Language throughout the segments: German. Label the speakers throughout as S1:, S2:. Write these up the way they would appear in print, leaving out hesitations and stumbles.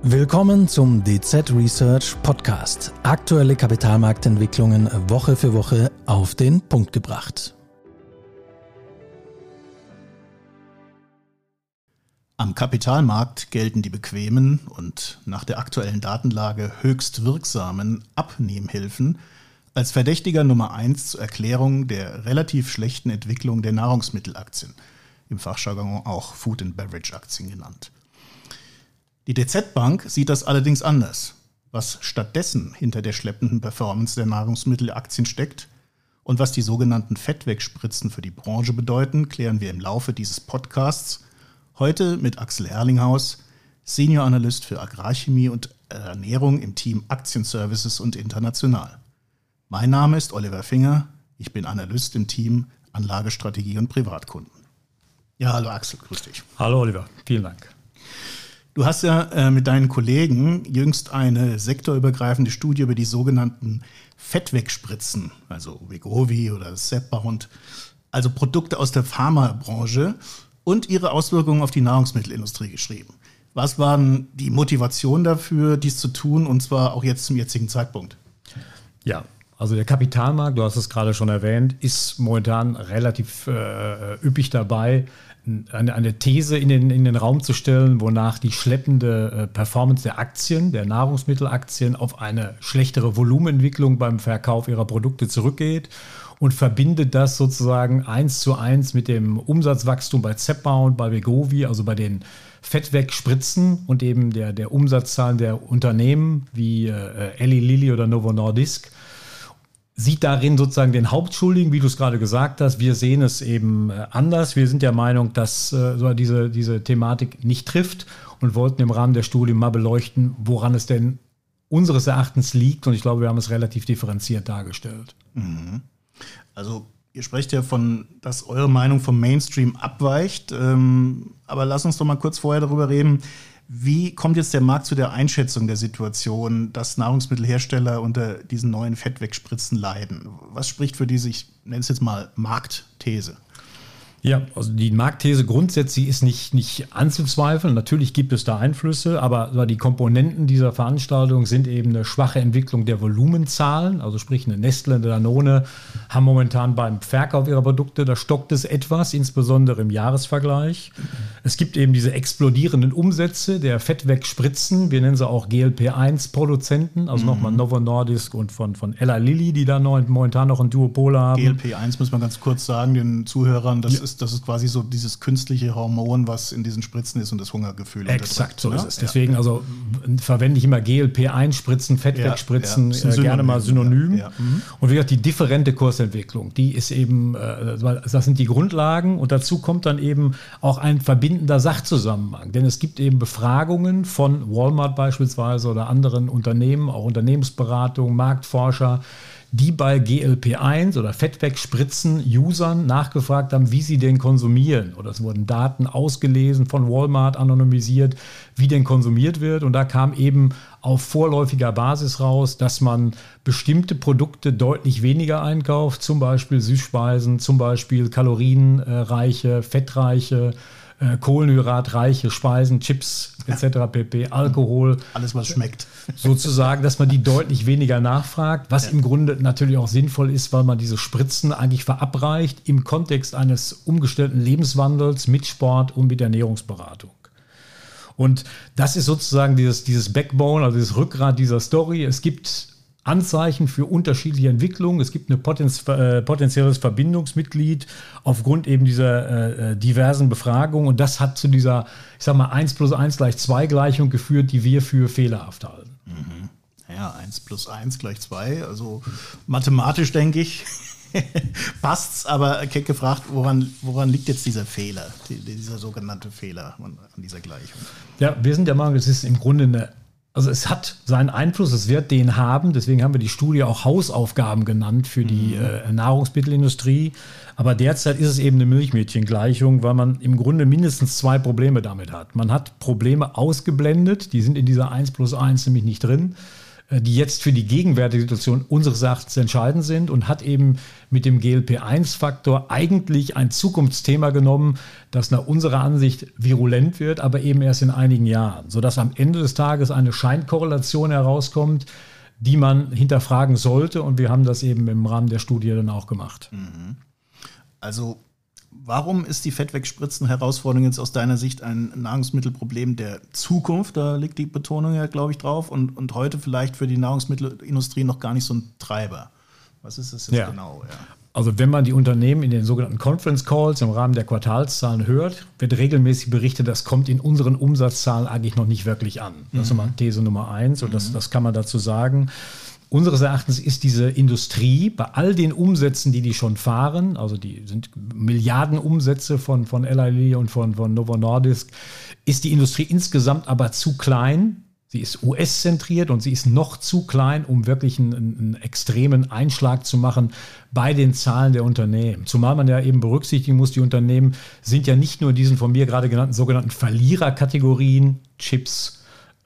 S1: Willkommen zum DZ Research Podcast. Aktuelle Kapitalmarktentwicklungen Woche für Woche auf den Punkt gebracht.
S2: Am Kapitalmarkt gelten die bequemen und nach der aktuellen Datenlage höchst wirksamen Abnehmhilfen als Verdächtiger Nummer 1 zur Erklärung der relativ schlechten Entwicklung der Nahrungsmittelaktien, im Fachjargon auch Food and Beverage Aktien genannt. Die DZ Bank sieht das allerdings anders. Was stattdessen hinter der schleppenden Performance der Nahrungsmittelaktien steckt und was die sogenannten Fettwegspritzen für die Branche bedeuten, klären wir im Laufe dieses Podcasts. Heute mit Axel Herlinghaus, Senior Analyst für Agrarchemie und Ernährung im Team Aktienservices und International. Mein Name ist Oliver Finger, ich bin Analyst im Team Anlagestrategie und Privatkunden. Ja, hallo Axel, grüß dich.
S3: Hallo Oliver, vielen Dank.
S2: Du hast ja mit deinen Kollegen jüngst eine sektorübergreifende Studie über die sogenannten Fettwegspritzen, also Wegovy oder Zepbound, also Produkte aus der Pharmabranche und ihre Auswirkungen auf die Nahrungsmittelindustrie geschrieben. Was waren die Motivationen dafür, dies zu tun, und zwar auch jetzt zum jetzigen Zeitpunkt?
S3: Ja, also der Kapitalmarkt, du hast es gerade schon erwähnt, ist momentan relativ üppig dabei, eine These in den Raum zu stellen, wonach die schleppende Performance der Aktien, der Nahrungsmittelaktien, auf eine schlechtere Volumenentwicklung beim Verkauf ihrer Produkte zurückgeht und verbindet das sozusagen 1:1 mit dem Umsatzwachstum bei Zepbound, bei Wegovy, also bei den Fettwegspritzen und eben der Umsatzzahlen der Unternehmen wie Eli Lilly oder Novo Nordisk. Sieht darin sozusagen den Hauptschuldigen, wie du es gerade gesagt hast. Wir sehen es eben anders. Wir sind der Meinung, dass diese Thematik nicht trifft und wollten im Rahmen der Studie mal beleuchten, woran es denn unseres Erachtens liegt. Und ich glaube, wir haben es relativ differenziert dargestellt.
S2: Also ihr sprecht ja von, dass eure Meinung vom Mainstream abweicht. Aber lass uns doch mal kurz vorher darüber reden. Wie kommt jetzt der Markt zu der Einschätzung der Situation, dass Nahrungsmittelhersteller unter diesen neuen Fettwegspritzen leiden? Was spricht für diese, ich nenne es jetzt mal, Marktthese?
S3: Ja, also die Marktthese grundsätzlich ist nicht anzuzweifeln. Natürlich gibt es da Einflüsse, aber die Komponenten dieser Veranstaltung sind eben eine schwache Entwicklung der Volumenzahlen. Also sprich, eine Nestle, eine Danone haben momentan beim Verkauf ihrer Produkte, da stockt es etwas, insbesondere im Jahresvergleich. Es gibt eben diese explodierenden Umsätze der Fettwegspritzen. Wir nennen sie auch GLP-1-Produzenten, also nochmal Novo Nordisk und von Eli Lilly, die da momentan noch ein Duopol haben.
S2: GLP-1 muss man ganz kurz sagen, den Zuhörern, das ist quasi so dieses künstliche Hormon, was in diesen Spritzen ist und das Hungergefühl
S3: exakt, so ist es. Deswegen also verwende ich immer GLP-1-Spritzen, Fettwegspritzen, gerne mal synonym. Ja. Und wie gesagt, die differente Kursentwicklung, die ist eben, das sind die Grundlagen, und dazu kommt dann eben auch ein verbindender Sachzusammenhang. Denn es gibt eben Befragungen von Walmart beispielsweise oder anderen Unternehmen, auch Unternehmensberatung, Marktforscher, die bei GLP-1 oder Fettwegspritzen-Usern nachgefragt haben, wie sie denn konsumieren. Oder es wurden Daten ausgelesen von Walmart, anonymisiert, wie denn konsumiert wird. Und da kam eben auf vorläufiger Basis raus, dass man bestimmte Produkte deutlich weniger einkauft, zum Beispiel Süßspeisen, zum Beispiel kalorienreiche, fettreiche, kohlenhydratreiche Speisen, Chips etc. pp., Alkohol.
S2: Alles, was schmeckt.
S3: Sozusagen, dass man die deutlich weniger nachfragt, was im Grunde natürlich auch sinnvoll ist, weil man diese Spritzen eigentlich verabreicht im Kontext eines umgestellten Lebenswandels mit Sport und mit Ernährungsberatung. Und das ist sozusagen dieses Backbone, also dieses Rückgrat dieser Story. Es gibt Anzeichen für unterschiedliche Entwicklungen. Es gibt ein potenzielles Verbindungsmitglied aufgrund eben dieser diversen Befragungen. Und das hat zu dieser, ich sag mal, 1+1 = 2 Gleichung geführt, die wir für fehlerhaft halten.
S2: Ja, 1+1 = 2. Also mathematisch, denke ich, passt's. Aber keck gefragt, woran liegt jetzt dieser Fehler, dieser sogenannte Fehler an dieser Gleichung?
S3: Ja, wir sind der Meinung, es ist im Grunde also es hat seinen Einfluss, es wird den haben, deswegen haben wir die Studie auch Hausaufgaben genannt für die Nahrungsmittelindustrie. Aber derzeit ist es eben eine Milchmädchengleichung, weil man im Grunde mindestens 2 Probleme damit hat. Man hat Probleme ausgeblendet, die sind in dieser 1+1 nämlich nicht drin. die jetzt für die gegenwärtige Situation unseres Erachtens entscheidend sind und hat eben mit dem GLP-1-Faktor eigentlich ein Zukunftsthema genommen, das nach unserer Ansicht virulent wird, aber eben erst in einigen Jahren, sodass am Ende des Tages eine Scheinkorrelation herauskommt, die man hinterfragen sollte, und wir haben das eben im Rahmen der Studie dann auch gemacht.
S2: Also warum ist die Fettwegspritzen-Herausforderung jetzt aus deiner Sicht ein Nahrungsmittelproblem der Zukunft? Da liegt die Betonung ja, glaube ich, drauf. Und heute vielleicht für die Nahrungsmittelindustrie noch gar nicht so ein Treiber. Was ist das jetzt genau? Ja.
S3: Also wenn man die Unternehmen in den sogenannten Conference Calls im Rahmen der Quartalszahlen hört, wird regelmäßig berichtet, das kommt in unseren Umsatzzahlen eigentlich noch nicht wirklich an. Das ist mal These Nummer 1 und das kann man dazu sagen. Unseres Erachtens ist diese Industrie bei all den Umsätzen, die schon fahren, also die sind Milliardenumsätze von Eli Lilly und von Novo Nordisk, ist die Industrie insgesamt aber zu klein. Sie ist US-zentriert und sie ist noch zu klein, um wirklich einen extremen Einschlag zu machen bei den Zahlen der Unternehmen. Zumal man ja eben berücksichtigen muss, die Unternehmen sind ja nicht nur in diesen von mir gerade genannten sogenannten Verliererkategorien, Chips,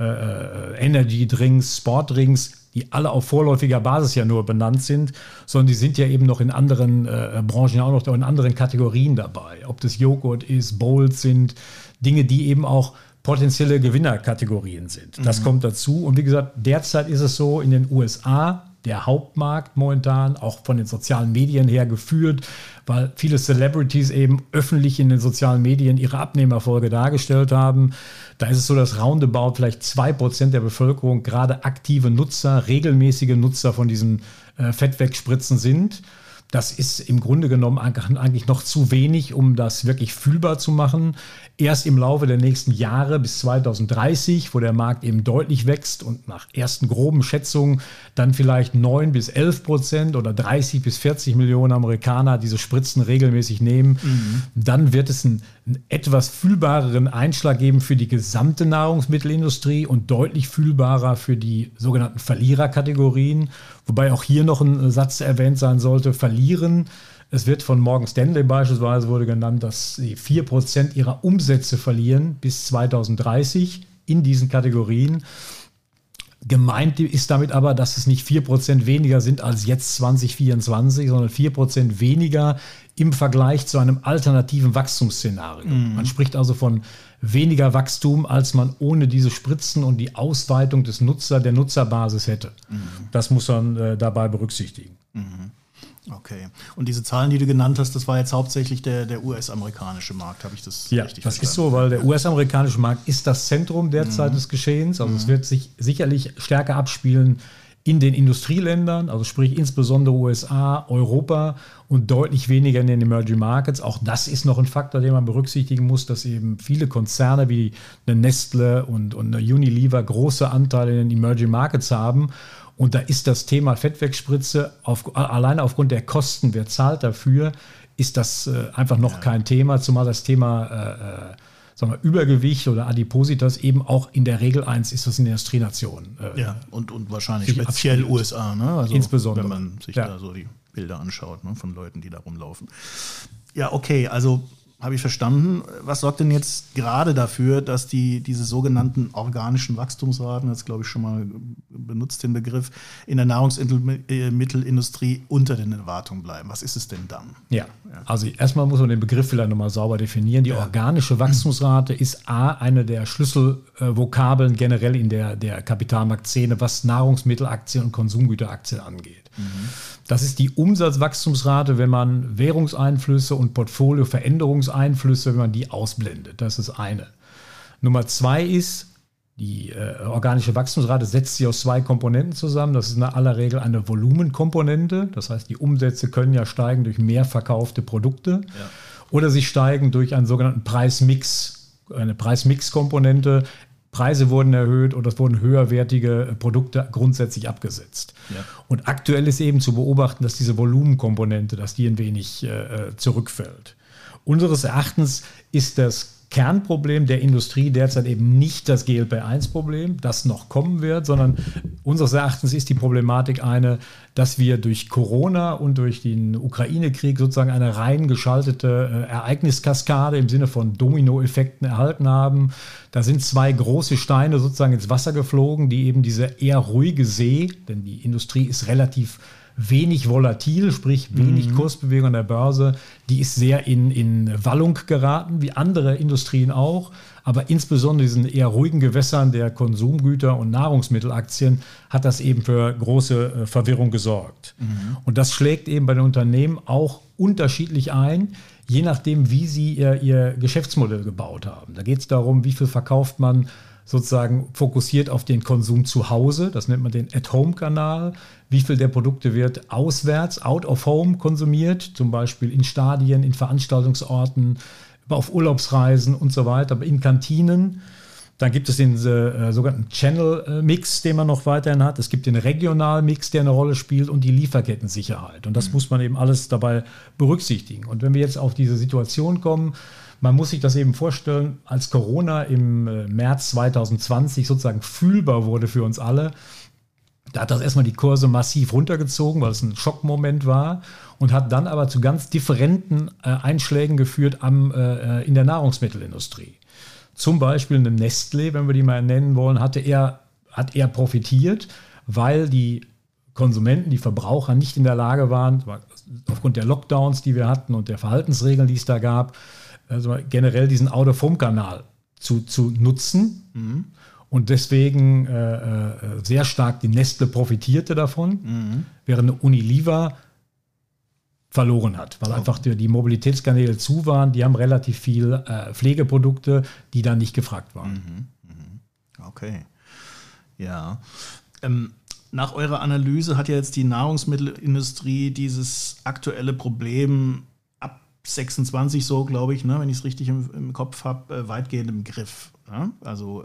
S3: Energy Drinks, Sportdrinks, die alle auf vorläufiger Basis ja nur benannt sind, sondern die sind ja eben noch in anderen Branchen, auch noch in anderen Kategorien dabei. Ob das Joghurt ist, Bowls sind, Dinge, die eben auch potenzielle Gewinnerkategorien sind. Das kommt dazu. Und wie gesagt, derzeit ist es so, in den USA, der Hauptmarkt momentan, auch von den sozialen Medien her geführt, weil viele Celebrities eben öffentlich in den sozialen Medien ihre Abnehmerfolge dargestellt haben. Da ist es so, dass roundabout vielleicht 2% der Bevölkerung gerade aktive Nutzer, regelmäßige Nutzer von diesen Fettwegspritzen sind. Das ist im Grunde genommen eigentlich noch zu wenig, um das wirklich fühlbar zu machen. Erst im Laufe der nächsten Jahre bis 2030, wo der Markt eben deutlich wächst und nach ersten groben Schätzungen dann vielleicht 9-11% oder 30-40 Millionen Amerikaner diese Spritzen regelmäßig nehmen, dann wird es einen etwas fühlbareren Einschlag geben für die gesamte Nahrungsmittelindustrie und deutlich fühlbarer für die sogenannten Verliererkategorien. Wobei auch hier noch ein Satz erwähnt sein sollte, verlieren. Es wird von Morgan Stanley beispielsweise wurde genannt, dass sie 4% ihrer Umsätze verlieren bis 2030 in diesen Kategorien. Gemeint ist damit aber, dass es nicht 4% weniger sind als jetzt 2024, sondern 4% weniger im Vergleich zu einem alternativen Wachstumsszenario. Man spricht also von weniger Wachstum, als man ohne diese Spritzen und die Ausweitung der Nutzerbasis hätte. Das muss man dabei berücksichtigen.
S2: Okay. Und diese Zahlen, die du genannt hast, das war jetzt hauptsächlich der US-amerikanische Markt, habe ich das richtig verstanden? Ja, das
S3: ist so, weil der US-amerikanische Markt ist das Zentrum derzeit des Geschehens. Also es wird sich sicherlich stärker abspielen in den Industrieländern, also sprich insbesondere USA, Europa und deutlich weniger in den Emerging Markets. Auch das ist noch ein Faktor, den man berücksichtigen muss, dass eben viele Konzerne wie eine Nestle und eine Unilever große Anteile in den Emerging Markets haben. Und da ist das Thema Fettwegspritze alleine aufgrund der Kosten, wer zahlt dafür, ist das einfach noch kein Thema, zumal das Thema Übergewicht oder Adipositas eben auch in der Regel eins ist, was in der Industrienation
S2: und wahrscheinlich speziell USA, ne? Also
S3: insbesondere.
S2: Wenn man sich da so die Bilder anschaut, ne, von Leuten, die da rumlaufen. Ja, okay, also habe ich verstanden. Was sorgt denn jetzt gerade dafür, dass diese sogenannten organischen Wachstumsraten, das glaube ich schon mal benutzt den Begriff, in der Nahrungsmittelindustrie unter den Erwartungen bleiben? Was ist es denn dann?
S3: Ja, also erstmal muss man den Begriff vielleicht nochmal sauber definieren. Die organische Wachstumsrate ist eine der Schlüsselvokabeln generell in der Kapitalmarktszene, was Nahrungsmittelaktien und Konsumgüteraktien angeht. Das ist die Umsatzwachstumsrate, wenn man Währungseinflüsse und Portfolioveränderungseinflüsse, wenn man die ausblendet. Das ist eine. Nummer 2 ist, die organische Wachstumsrate setzt sich aus 2 Komponenten zusammen. Das ist in aller Regel eine Volumenkomponente. Das heißt, die Umsätze können ja steigen durch mehr verkaufte Produkte. Ja. Oder sie steigen durch einen sogenannten Preismix, eine Preismix-Komponente. Preise wurden erhöht oder es wurden höherwertige Produkte grundsätzlich abgesetzt. Ja. Und aktuell ist eben zu beobachten, dass diese Volumenkomponente, dass die ein wenig zurückfällt. Unseres Erachtens ist das Kernproblem der Industrie derzeit eben nicht das GLP-1-Problem, das noch kommen wird, sondern unseres Erachtens ist die Problematik eine, dass wir durch Corona und durch den Ukraine-Krieg sozusagen eine rein geschaltete Ereigniskaskade im Sinne von Dominoeffekten erhalten haben. Da sind zwei große Steine sozusagen ins Wasser geflogen, die eben diese eher ruhige See, denn die Industrie ist relativ wenig volatil, sprich wenig Kursbewegung an der Börse, die ist sehr in Wallung geraten, wie andere Industrien auch, aber insbesondere in diesen eher ruhigen Gewässern der Konsumgüter- und Nahrungsmittelaktien hat das eben für große Verwirrung gesorgt. Und das schlägt eben bei den Unternehmen auch unterschiedlich ein, je nachdem, wie sie ihr Geschäftsmodell gebaut haben. Da geht es darum, wie viel verkauft man sozusagen fokussiert auf den Konsum zu Hause, das nennt man den At-Home-Kanal. Wie viel der Produkte wird auswärts, out of home konsumiert, zum Beispiel in Stadien, in Veranstaltungsorten, auf Urlaubsreisen und so weiter, aber in Kantinen. Dann gibt es den sogenannten Channel-Mix, den man noch weiterhin hat. Es gibt den Regional-Mix, der eine Rolle spielt und die Lieferkettensicherheit. Und das muss man eben alles dabei berücksichtigen. Und wenn wir jetzt auf diese Situation kommen, man muss sich das eben vorstellen, als Corona im März 2020 sozusagen fühlbar wurde für uns alle, da hat das erstmal die Kurse massiv runtergezogen, weil es ein Schockmoment war und hat dann aber zu ganz differenten Einschlägen geführt in der Nahrungsmittelindustrie. Zum Beispiel eine Nestlé, wenn wir die mal nennen wollen, hat eher profitiert, weil die Konsumenten, die Verbraucher nicht in der Lage waren, aufgrund der Lockdowns, die wir hatten und der Verhaltensregeln, die es da gab, also generell diesen Out-of-Home-Kanal zu nutzen. Und deswegen sehr stark die Nestle profitierte davon, während eine Unilever verloren hat, weil einfach die Mobilitätskanäle zu waren. Die haben relativ viel Pflegeprodukte, die dann nicht gefragt waren.
S2: Okay, ja. Nach eurer Analyse hat ja jetzt die Nahrungsmittelindustrie dieses aktuelle Problem 26 so, glaube ich, ne, wenn ich es richtig im Kopf habe, weitgehend im Griff. Ne? Also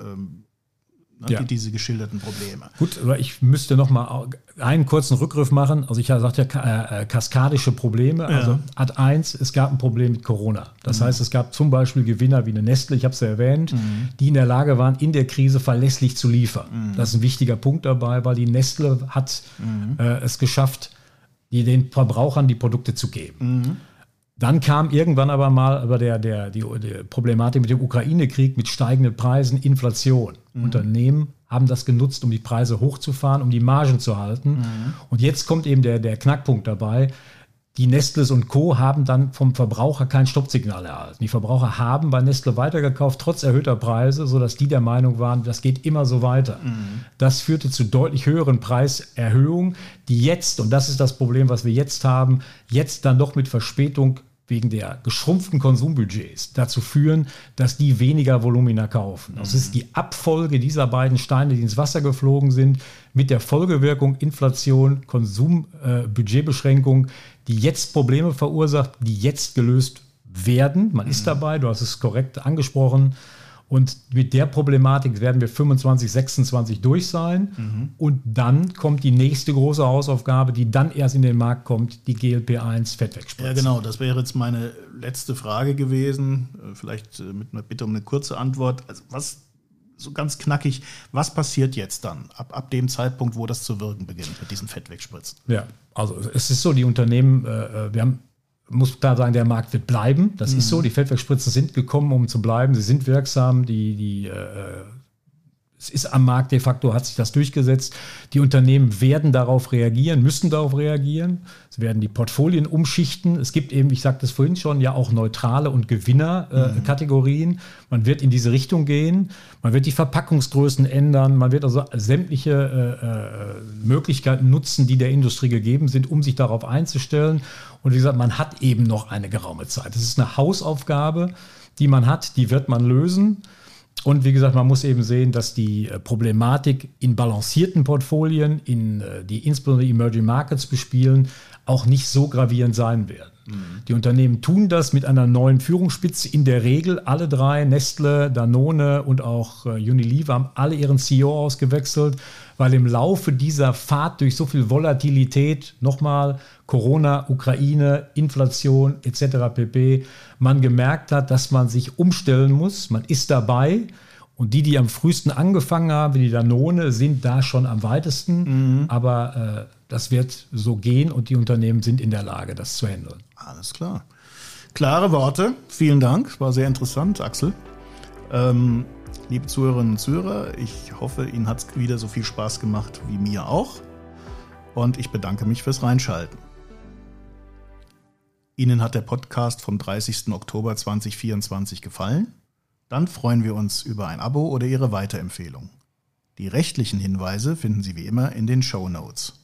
S2: diese geschilderten Probleme.
S3: Gut, aber ich müsste noch mal einen kurzen Rückgriff machen. Also ich sagte ja kaskadische Probleme. Also Ad 1, es gab ein Problem mit Corona. Das heißt, es gab zum Beispiel Gewinner wie eine Nestle, ich habe es ja erwähnt, die in der Lage waren, in der Krise verlässlich zu liefern. Das ist ein wichtiger Punkt dabei, weil die Nestle hat es geschafft, den Verbrauchern die Produkte zu geben. Dann kam irgendwann aber mal die Problematik mit dem Ukraine-Krieg, mit steigenden Preisen, Inflation. Unternehmen haben das genutzt, um die Preise hochzufahren, um die Margen zu halten. Und jetzt kommt eben der Knackpunkt dabei. Die Nestles und Co. haben dann vom Verbraucher kein Stoppsignal erhalten. Die Verbraucher haben bei Nestle weitergekauft, trotz erhöhter Preise, sodass die der Meinung waren, das geht immer so weiter. Das führte zu deutlich höheren Preiserhöhungen, die jetzt, und das ist das Problem, was wir jetzt haben, jetzt dann doch mit Verspätung wegen der geschrumpften Konsumbudgets dazu führen, dass die weniger Volumina kaufen. Das ist die Abfolge dieser beiden Steine, die ins Wasser geflogen sind, mit der Folgewirkung Inflation, Konsumbudgetbeschränkung, die jetzt Probleme verursacht, die jetzt gelöst werden. Man ist dabei, du hast es korrekt angesprochen. Und mit der Problematik werden wir 25, 26 durch sein. Und dann kommt die nächste große Hausaufgabe, die dann erst in den Markt kommt, die GLP-1 Fettwegspritze.
S2: Ja, genau. Das wäre jetzt meine letzte Frage gewesen. Vielleicht mit einer Bitte um eine kurze Antwort. Also so ganz knackig, was passiert jetzt dann? Ab dem Zeitpunkt, wo das zu wirken beginnt mit diesen Fettwegspritzen?
S3: Ja, also es ist so, die Unternehmen, muss klar sagen, der Markt wird bleiben. Das ist so. Die Fettwegspritzen sind gekommen, um zu bleiben. Sie sind wirksam. Es ist am Markt de facto, hat sich das durchgesetzt. Die Unternehmen werden darauf reagieren, müssen darauf reagieren. Sie werden die Portfolien umschichten. Es gibt eben, ich sagte es vorhin schon, ja auch neutrale und Gewinner-Kategorien. Man wird in diese Richtung gehen. Man wird die Verpackungsgrößen ändern. Man wird also sämtliche Möglichkeiten nutzen, die der Industrie gegeben sind, um sich darauf einzustellen. Und wie gesagt, man hat eben noch eine geraume Zeit. Das ist eine Hausaufgabe, die man hat, die wird man lösen. Und wie gesagt, man muss eben sehen, dass die Problematik in balancierten Portfolien, die insbesondere Emerging Markets bespielen, auch nicht so gravierend sein werden. Die Unternehmen tun das mit einer neuen Führungsspitze. In der Regel alle drei, Nestle, Danone und auch Unilever, haben alle ihren CEO ausgewechselt, weil im Laufe dieser Fahrt durch so viel Volatilität, nochmal Corona, Ukraine, Inflation etc. pp., man gemerkt hat, dass man sich umstellen muss. Man ist dabei. Und die am frühesten angefangen haben, wie die Danone, sind da schon am weitesten. Aber das wird so gehen und die Unternehmen sind in der Lage, das zu handeln.
S2: Alles klar. Klare Worte. Vielen Dank. War sehr interessant, Axel. Liebe Zuhörerinnen und Zuhörer, ich hoffe, Ihnen hat es wieder so viel Spaß gemacht wie mir auch. Und ich bedanke mich fürs Reinschalten. Ihnen hat der Podcast vom 30. Oktober 2024 gefallen? Dann freuen wir uns über ein Abo oder Ihre Weiterempfehlung. Die rechtlichen Hinweise finden Sie wie immer in den Shownotes.